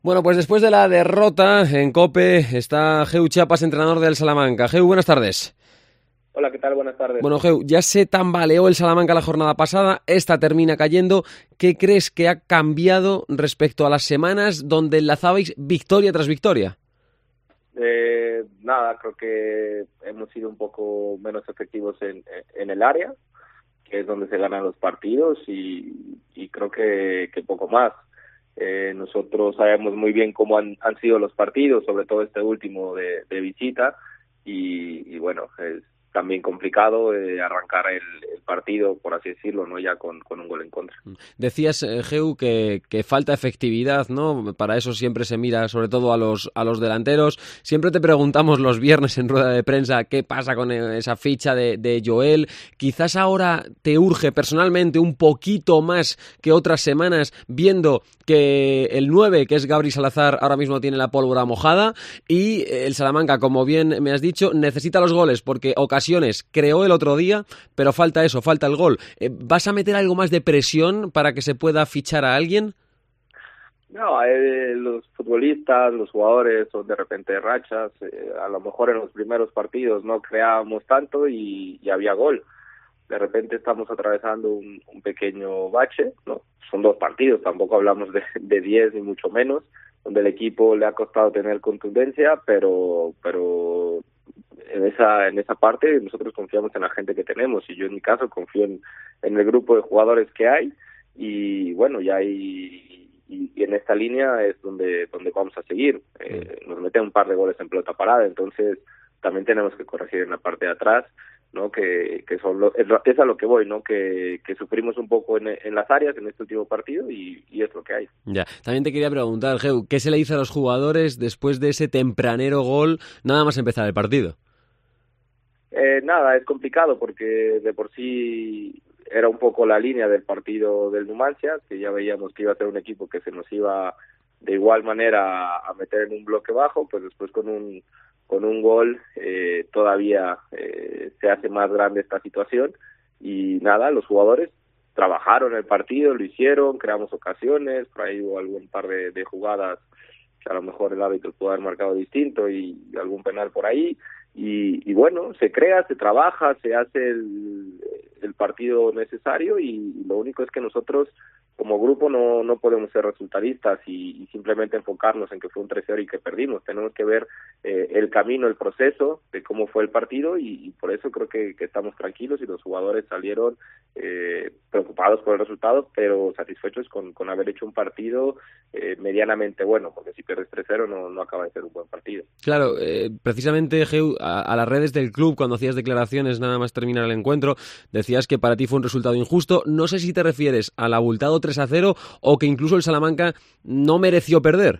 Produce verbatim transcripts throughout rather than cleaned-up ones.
Bueno, pues después de la derrota en COPE está Geu Chiapas, entrenador del Salamanca. Geu, buenas tardes. Hola, ¿qué tal? Buenas tardes. Bueno, Geu, ya se tambaleó el Salamanca la jornada pasada, esta termina cayendo. ¿Qué crees que ha cambiado respecto a las semanas donde enlazabais victoria tras victoria? Eh, nada, creo que hemos sido un poco menos efectivos en, en el área, que es donde se ganan los partidos, y, y creo que, que poco más. Eh, nosotros sabemos muy bien cómo han, han sido los partidos, sobre todo este último de, de visita, y, y bueno, es también complicado eh, arrancar el, el partido, por así decirlo, no ya con, con un gol en contra. Decías, eh, Geu, que, que falta efectividad, ¿no? Para eso siempre se mira sobre todo a los, a los delanteros. Siempre te preguntamos los viernes en rueda de prensa qué pasa con esa ficha de, de Joel. Quizás ahora te urge personalmente un poquito más que otras semanas, viendo que el nueve, que es Gabri Salazar, ahora mismo tiene la pólvora mojada, y el Salamanca, como bien me has dicho, necesita los goles, porque ocasiones creó el otro día, pero falta eso, falta el gol. ¿Vas a meter algo más de presión para que se pueda fichar a alguien? No, eh, los futbolistas, los jugadores son de repente rachas. Eh, a lo mejor en los primeros partidos no creábamos tanto y, y había gol. De repente estamos atravesando un, un pequeño bache, ¿no? Son dos partidos, tampoco hablamos de, de diez ni mucho menos, donde el equipo le ha costado tener contundencia, pero pero en esa en esa parte nosotros confiamos en la gente que tenemos, y yo en mi caso confío en, en el grupo de jugadores que hay, y bueno, ya hay, y, y en esta línea es donde donde vamos a seguir. Eh, nos meten un par de goles en pelota parada, entonces también tenemos que corregir en la parte de atrás, ¿no? Que, que son lo, es, lo, es a lo que voy, ¿no? Que, que sufrimos un poco en, en las áreas en este último partido, y, y es lo que hay. Ya, también te quería preguntar, Geu, ¿qué se le dice a los jugadores después de ese tempranero gol nada más empezar el partido? Eh, nada, es complicado porque de por sí era un poco la línea del partido del Numancia, que ya veíamos que iba a ser un equipo que se nos iba de igual manera a meter en un bloque bajo, pues después con un con un gol eh, todavía eh, se hace más grande esta situación, y nada, los jugadores trabajaron el partido, lo hicieron, creamos ocasiones, por ahí hubo algún par de, de jugadas que a lo mejor el árbitro pudo haber marcado distinto, y, y algún penal por ahí, y, y bueno, se crea, se trabaja, se hace el, el partido necesario, y lo único es que nosotros como grupo no no podemos ser resultadistas y, y simplemente enfocarnos en que fue un tres cero y que perdimos. Tenemos que ver eh, el camino, el proceso de cómo fue el partido, y, y por eso creo que, que estamos tranquilos, y los jugadores salieron eh, preocupados por el resultado, pero satisfechos con, con haber hecho un partido eh, medianamente bueno, porque si pierdes tres cero no, no acaba de ser un buen partido. Claro, eh, precisamente, Geu, a, a las redes del club, cuando hacías declaraciones nada más terminar el encuentro, decías que para ti fue un resultado injusto. No sé si te refieres al abultado tres a cero o que incluso el Salamanca no mereció perder.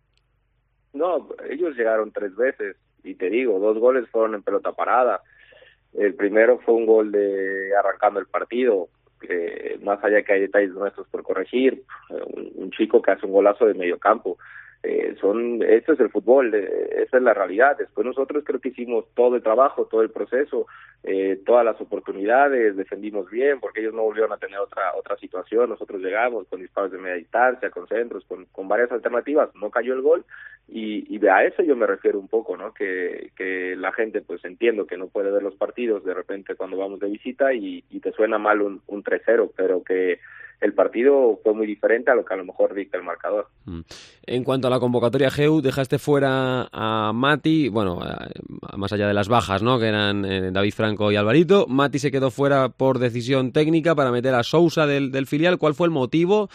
No, ellos llegaron tres veces, y te digo, dos goles fueron en pelota parada. El primero fue un gol de arrancando el partido, que más allá que hay detalles nuestros por corregir, un, un chico que hace un golazo de medio campo. Eh, son, esto es el fútbol, eh, esa es la realidad. Después nosotros creo que hicimos todo el trabajo, todo el proceso, eh, todas las oportunidades, defendimos bien, porque ellos no volvieron a tener otra otra situación. Nosotros llegamos con disparos de media distancia, con centros, con, con varias alternativas, no cayó el gol, y, y a eso yo me refiero un poco, ¿no? Que, que la gente, pues entiendo que no puede ver los partidos de repente cuando vamos de visita, y, y te suena mal un, un tres cero, pero que el partido fue muy diferente a lo que a lo mejor dicta el marcador. En cuanto a la convocatoria, Geu, dejaste fuera a Mati, bueno, más allá de las bajas, ¿no?, que eran eh, David Franco y Alvarito. Mati se quedó fuera por decisión técnica para meter a Sousa del, del filial. ¿Cuál fue el motivo?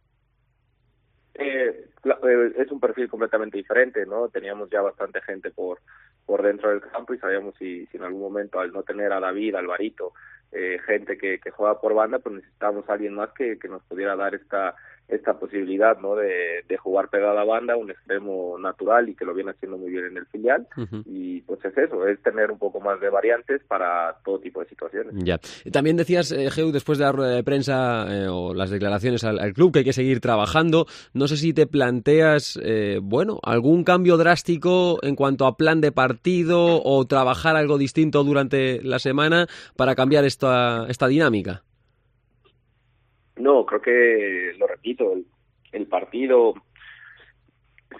Eh, es un perfil completamente diferente, ¿no? Teníamos ya bastante gente por por dentro del campo, y sabíamos si, si en algún momento, al no tener a David, Alvarito, eh, gente que, que juega por banda, pues necesitábamos a alguien más que, que nos pudiera dar esta esta posibilidad, ¿no?, de, de jugar pegado a la banda, un extremo natural, y que lo viene haciendo muy bien en el filial. Uh-huh. Y pues es eso, es tener un poco más de variantes para todo tipo de situaciones. Ya. También decías, eh, Geu, después de la rueda de prensa eh, o las declaraciones al, al club, que hay que seguir trabajando. No sé si te planteas, eh, bueno, algún cambio drástico en cuanto a plan de partido, o trabajar algo distinto durante la semana para cambiar esta, esta dinámica. No, creo que, lo repito, el, el partido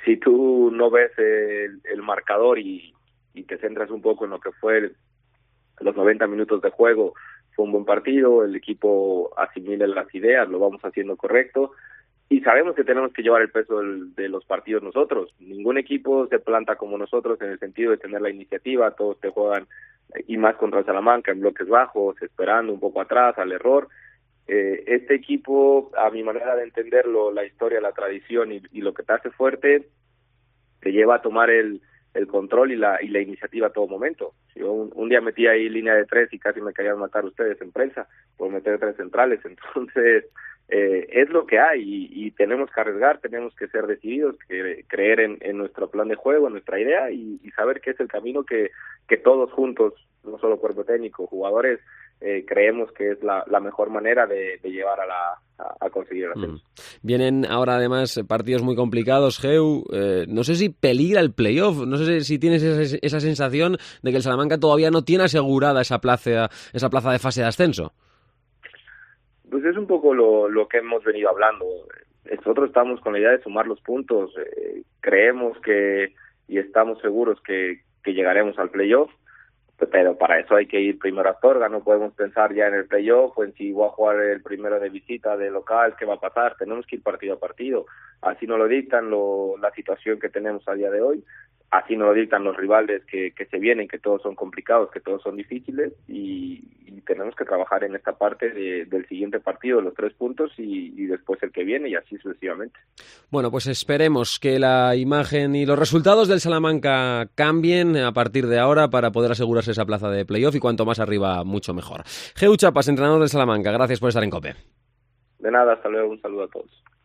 si tú no ves el, el marcador y, y te centras un poco en lo que fue el, los noventa minutos de juego, fue un buen partido, el equipo asimila las ideas, lo vamos haciendo correcto, y sabemos que tenemos que llevar el peso del, de los partidos nosotros. Ningún equipo se planta como nosotros en el sentido de tener la iniciativa, todos te juegan, y más contra el Salamanca, en bloques bajos, esperando un poco atrás, al error. Eh, este equipo, a mi manera de entenderlo, la historia, la tradición y, y lo que te hace fuerte, te lleva a tomar el, el control y la y la iniciativa a todo momento. Yo un, un día metí ahí línea de tres y casi me querían matar ustedes en prensa por meter tres centrales, entonces eh, es lo que hay y, y tenemos que arriesgar, tenemos que ser decididos, que, creer en, en nuestro plan de juego, en nuestra idea y, y saber que es el camino que, que todos juntos, no solo cuerpo técnico, jugadores, eh, creemos que es la, la mejor manera de, de llevar a la a, a conseguir el ascenso. Mm. Vienen ahora además partidos muy complicados, Geu, eh, no sé si peligra el playoff, no sé si tienes esa, esa sensación de que el Salamanca todavía no tiene asegurada esa plaza, esa plaza de fase de ascenso. Pues es un poco lo, lo que hemos venido hablando. Nosotros estamos con la idea de sumar los puntos, eh, creemos que y estamos seguros que, que llegaremos al playoff, pero para eso hay que ir primero a Astorga, no podemos pensar ya en el playoff o en si voy a jugar el primero de visita, de local, qué va a pasar, tenemos que ir partido a partido, así nos lo dictan lo, la situación que tenemos a día de hoy, así nos lo dictan los rivales que, que se vienen, que todos son complicados, que todos son difíciles y, y tenemos que trabajar en esta parte de, del siguiente partido, los tres puntos y, y después el que viene y así sucesivamente. Bueno, pues esperemos que la imagen y los resultados del Salamanca cambien a partir de ahora para poder asegurarse esa plaza de playoff y cuanto más arriba, mucho mejor. Geu Chapas, entrenador del Salamanca, gracias por estar en COPE. De nada, hasta luego, un saludo a todos.